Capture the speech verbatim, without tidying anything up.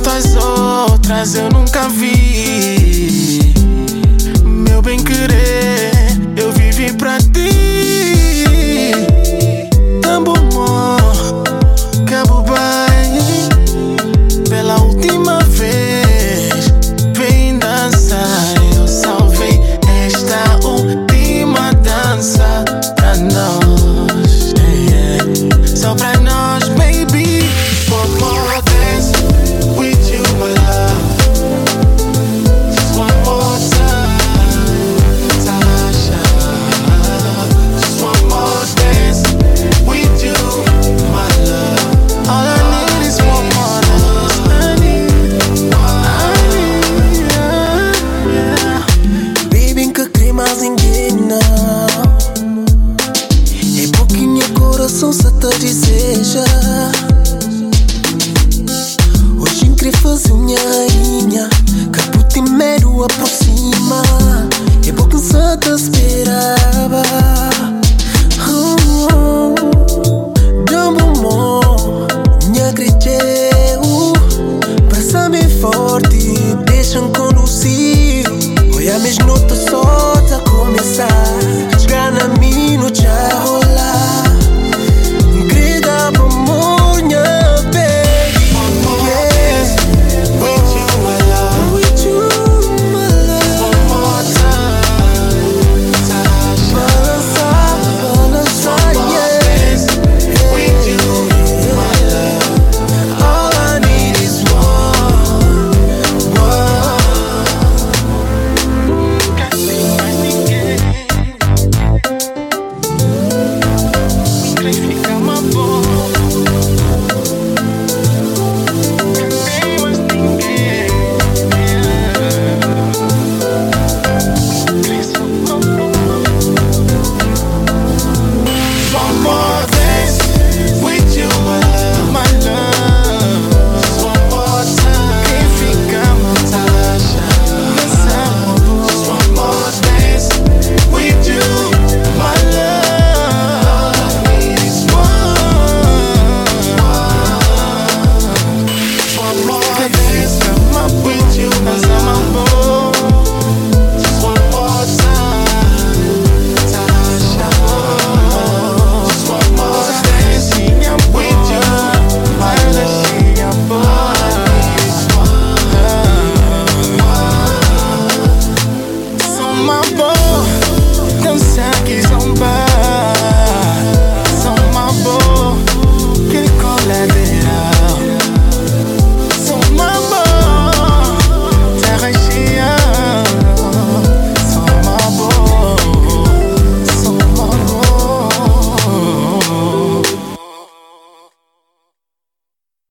Enquanto as outras eu nunca vi. Meu bem querer, eu vivi pra ti. Tambo mo, cabo bem. Pela última vez, vem dançar. Eu salvei esta última dança pra nós, yeah. Só pra nós, baby. One more dance with you, my love. Just one more time, Tasha. Just one more dance with you, my love. All I need is one more dance. I need, I need, yeah, yeah. Baby, nunca queria mais ninguém, não. É pouquinho coração só te deseja. Hoje queria fazer minha rainha, que por ti mero aproxima. É pouquinho só te esperava. Oh, oh. Dá-me amor, minha acredito. Passa-me forte, deixa-me conduzir. Olha, minhas notas só tá a começar. Chegar na mim, não já rolar. Grita pro amor, minha baby. One more dance with you, my love. With you, my love. One more time, Tasha. Balançar, balançar, One more yeah. dance with you, my love. All I need is one, one. Nunca tem mais ninguém. Quem fica uma boa. Nunca tem mais ninguém. Quem sou eu? One more dance with you, my love, my love. Just one more time. Quem fica uma taxa nessa boa. Just one more dance with you, my love. All I need is one. One more dance with you, nessa boa. Just one more time, Tasha. Just one more dance with you, my love. Sou uma boa, dança que zombar.